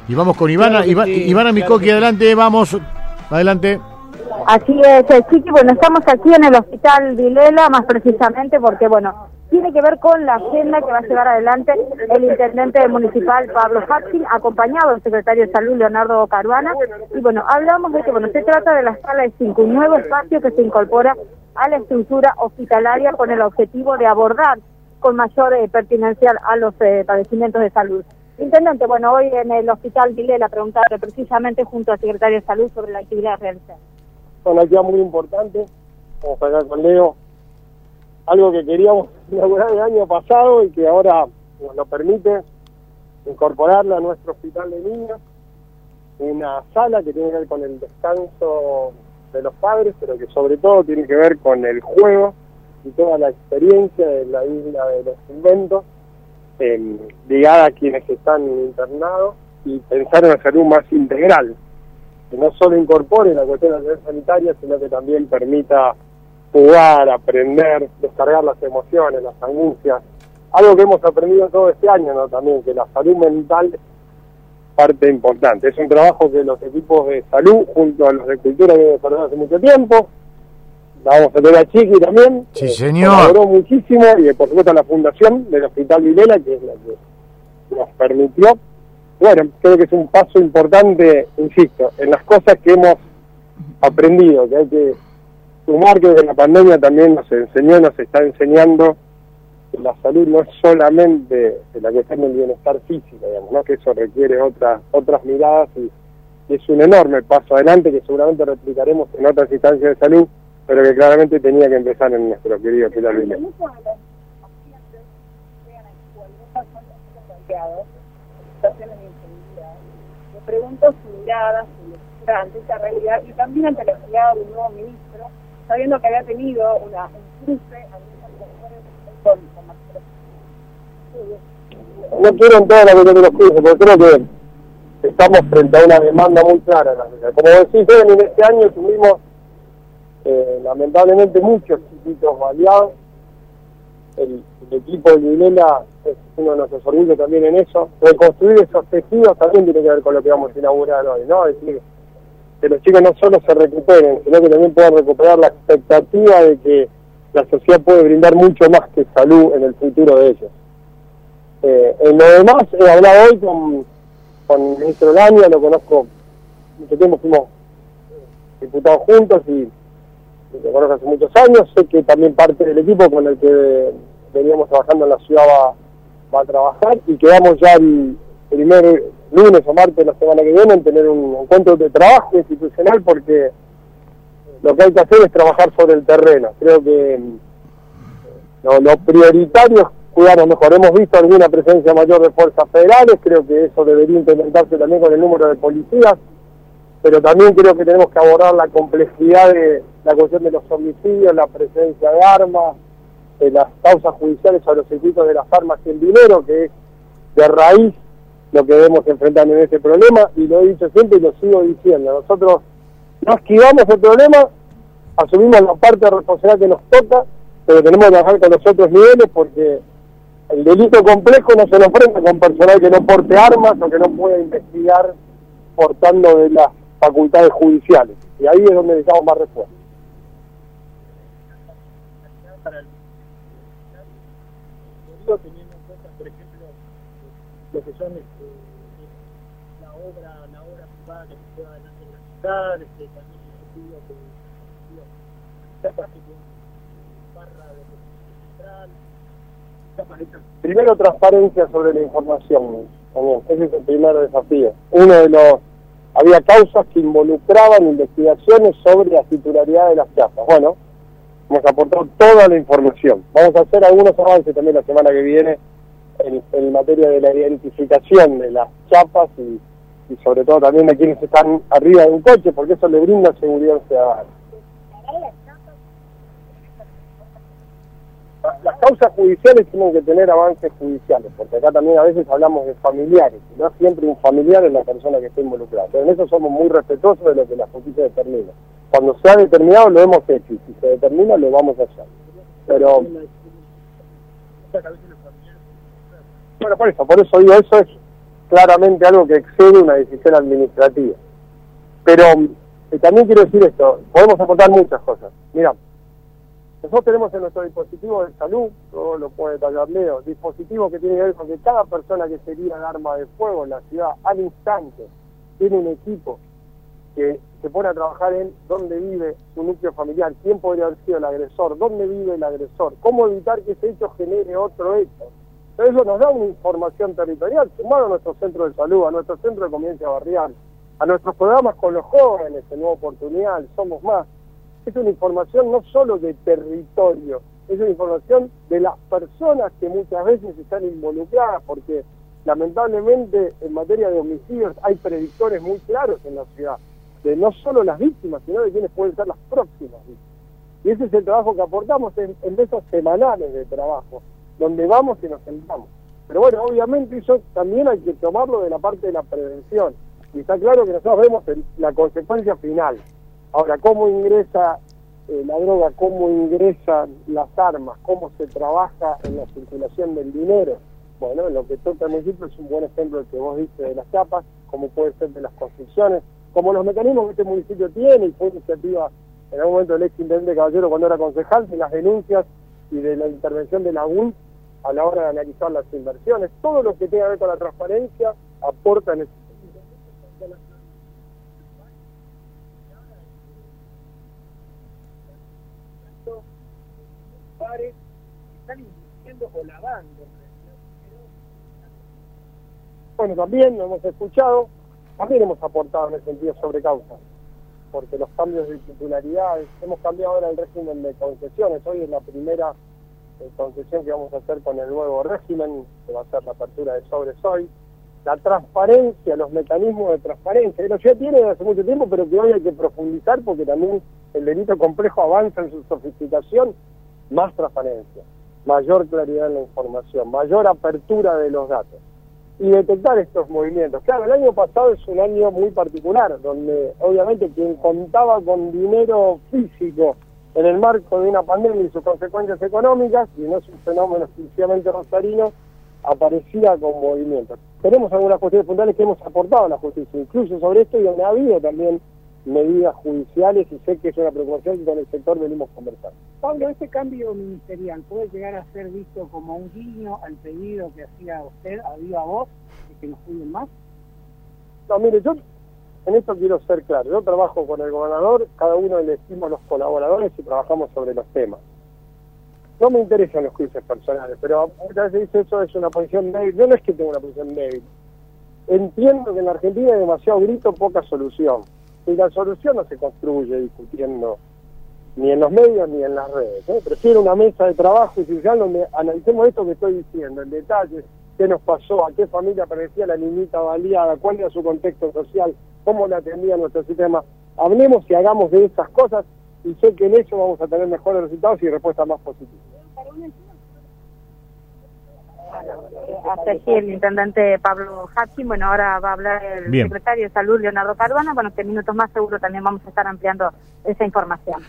Y vamos con Ivana, Claro que sí, Ivana Mikoki, claro adelante, vamos, adelante. Así es, Chiqui, bueno, estamos aquí en el Hospital Vilela, más precisamente porque, bueno, tiene que ver con la agenda que va a llevar adelante el intendente municipal Pablo Hatching, acompañado del secretario de Salud Leonardo Caruana, y bueno, hablamos de que, bueno, se trata de la sala de 5, un nuevo espacio que se incorpora a la estructura hospitalaria con el objetivo de abordar con mayor pertinencia a los padecimientos de salud. Intendente, bueno, hoy en el Hospital Vilela preguntarle precisamente junto al secretario de Salud sobre la actividad realizada. Una actividad muy importante, vamos a hablar con Leo, algo que queríamos inaugurar el año pasado y que ahora nos permite incorporarla a nuestro hospital de niños, una sala que tiene que ver con el descanso de los padres, pero que sobre todo tiene que ver con el juego y toda la experiencia de la isla de los inventos, ligada a quienes están internados, y pensar en una salud más integral, que no solo incorpore la cuestión de la salud sanitaria, sino que también permita jugar, aprender, descargar las emociones, las angustias, algo que hemos aprendido todo este año, ¿no? También, que la salud mental es parte importante. Es un trabajo que los equipos de salud, junto a los de cultura, que hemos desarrollado hace mucho tiempo, la vamos a tener a Chiqui también, Sí, señor. colaboró muchísimo, y por supuesto la fundación del Hospital Vilela, que es la que nos permitió. Bueno, creo que es un paso importante, insisto, en las cosas que hemos aprendido, que hay que sumar, que desde la pandemia también nos enseñó, nos está enseñando que la salud no es solamente la cuestión del bienestar físico, digamos, ¿no? Que eso requiere otras miradas, y es un enorme paso adelante que seguramente replicaremos en otras instancias de salud, pero que claramente tenía que empezar en nuestro querido Hospital Vilela. Me pregunto su mirada, su lectura ante esta realidad y también ante la llegada de un nuevo ministro, sabiendo que había tenido un cruce con No quiero entrar en la cuestión de los cruces, porque creo que estamos frente a una demanda muy clara. Como decís, en este año tuvimos lamentablemente muchos chiquitos baleados. El equipo de Vilela es uno de nuestros orgullos también en eso. Reconstruir esos tejidos también tiene que ver con lo que vamos a inaugurar hoy, ¿no? Es decir, que los chicos no solo se recuperen, sino que también puedan recuperar la expectativa de que la sociedad puede brindar mucho más que salud en el futuro de ellos. En lo demás, he hablado hoy con el ministro Lania, lo conozco mucho tiempo, fuimos diputados juntos y lo conozco hace muchos años. Sé que también parte del equipo con el que veníamos trabajando en la ciudad va a trabajar, y quedamos ya el primer lunes o martes de la semana que viene en tener un encuentro de trabajo institucional, porque lo que hay que hacer es trabajar sobre el terreno. Creo que lo prioritario es cuidarnos mejor. Hemos visto alguna presencia mayor de fuerzas federales, creo que eso debería implementarse también con el número de policías, pero también creo que tenemos que abordar la complejidad de la cuestión de los homicidios, la presencia de armas, las causas judiciales sobre los circuitos de las armas y el dinero, que es de raíz lo que debemos enfrentar en ese problema, y lo he dicho siempre y lo sigo diciendo. Nosotros no esquivamos el problema, asumimos la parte de responsabilidad que nos toca, pero tenemos que trabajar con los otros niveles, porque el delito complejo no se lo enfrenta con personal que no porte armas o que no pueda investigar portando de las facultades judiciales, y ahí es donde necesitamos más refuerzo. Teniendo en cuenta, por ejemplo, lo que son la obra privada que se lleva adelante en la ciudad, también el estudio que primero, transparencia sobre la información, también. Ese es el primer desafío. Había causas que involucraban investigaciones sobre la titularidad de las chapas. Bueno, hemos aportado toda la información. Vamos a hacer algunos avances también la semana que viene en materia de la identificación de las chapas y sobre todo también de quienes están arriba de un coche, porque eso le brinda seguridad al ciudadano. Las causas judiciales tienen que tener avances judiciales, porque acá también a veces hablamos de familiares, y no siempre un familiar es la persona que está involucrada. Pero en eso somos muy respetuosos de lo que la justicia determina. Cuando se ha determinado lo hemos hecho, y si se determina lo vamos a hacer. Pero bueno, por eso digo, eso es claramente algo que excede una decisión administrativa. Pero también quiero decir esto, podemos aportar muchas cosas. Mira, nosotros tenemos en nuestro dispositivo de salud, todo lo puede detallar Leo, dispositivo que tiene que ver con que cada persona que se guía de arma de fuego en la ciudad, al instante, tiene un equipo que se pone a trabajar en dónde vive su núcleo familiar, quién podría haber sido el agresor, dónde vive el agresor, cómo evitar que ese hecho genere otro hecho. Entonces eso nos da una información territorial, sumado a nuestro centro de salud, a nuestro centro de convivencia barrial, a nuestros programas con los jóvenes, en Nueva Oportunidad, Somos Más. Es una información no solo de territorio, es una información de las personas que muchas veces están involucradas, porque lamentablemente en materia de homicidios hay predictores muy claros en la ciudad, de no solo las víctimas, sino de quienes pueden ser las próximas víctimas. Y ese es el trabajo que aportamos en mesas semanales de trabajo, donde vamos y nos sentamos. Pero bueno, obviamente eso también hay que tomarlo de la parte de la prevención. Y está claro que nosotros vemos la consecuencia final. Ahora, cómo ingresa la droga, cómo ingresan las armas, cómo se trabaja en la circulación del dinero. Bueno, en lo que toca el municipio es un buen ejemplo el que vos diste de las chapas, como puede ser de las construcciones, como los mecanismos que este municipio tiene, y fue iniciativa en algún momento del ex intendente Caballero cuando era concejal, de las denuncias y de la intervención de la UIF a la hora de analizar las inversiones. Todo lo que tenga que ver con la transparencia aporta en este. Están invirtiendo o lavando. Bueno, también lo hemos escuchado, también hemos aportado en el sentido sobre causa, porque los cambios de titularidades, hemos cambiado ahora el régimen de concesiones, hoy es la primera concesión que vamos a hacer con el nuevo régimen, que va a ser la apertura de sobres hoy, la transparencia, los mecanismos de transparencia, que la ciudad tiene desde hace mucho tiempo, pero que hoy hay que profundizar porque también el delito complejo avanza en su sofisticación. Más transparencia, mayor claridad en la información, mayor apertura de los datos y detectar estos movimientos. Claro, el año pasado es un año muy particular, donde obviamente quien contaba con dinero físico en el marco de una pandemia y sus consecuencias económicas, y no es un fenómeno exclusivamente rosarino, aparecía con movimientos. Tenemos algunas cuestiones puntuales que hemos aportado a la justicia, incluso sobre esto, y donde ha habido también medidas judiciales, y sé que es una preocupación que con el sector venimos conversando. Pablo, ¿este cambio ministerial puede llegar a ser visto como un guiño al pedido que hacía usted a viva voz de que nos cuiden más? No, mire, yo en esto quiero ser claro. Yo trabajo con el gobernador, cada uno elegimos los colaboradores y trabajamos sobre los temas. No me interesan los juicios personales, pero muchas veces dice eso es una posición débil. Yo no es que tenga una posición débil. Entiendo que en la Argentina hay demasiado grito, poca solución. Y la solución no se construye discutiendo ni en los medios ni en las redes. Prefiero una mesa de trabajo institucional donde analicemos esto que estoy diciendo, en detalle, qué nos pasó, a qué familia parecía la niñita baleada, cuál era su contexto social, cómo la atendía nuestro sistema. Hablemos y hagamos de esas cosas y sé que en eso vamos a tener mejores resultados y respuestas más positivas. Hasta aquí el intendente Pablo Hatching. Bueno, ahora va a hablar el secretario de Salud, Leonardo Cardona. Bueno, que en minutos más seguro también vamos a estar ampliando esa información.